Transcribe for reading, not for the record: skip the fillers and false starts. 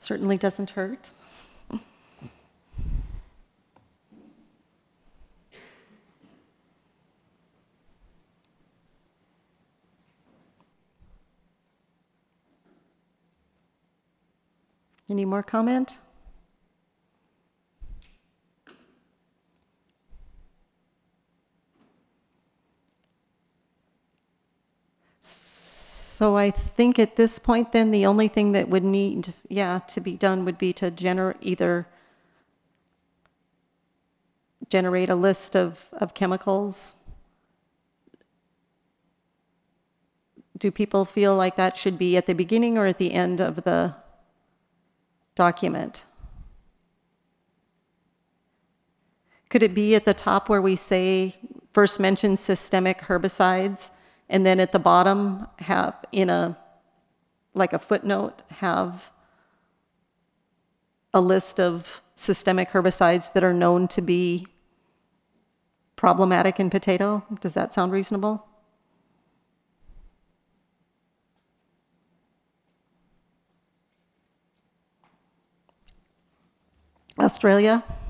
Certainly doesn't hurt. Any more comment? So I think at this point then the only thing that would need, to be done would be to either generate a list of chemicals. Do people feel like that should be at the beginning or at the end of the document? Could it be at the top where we say, first mention systemic herbicides, and then at the bottom have, like a footnote, have a list of systemic herbicides that are known to be problematic in potato? Does that sound reasonable? Australia?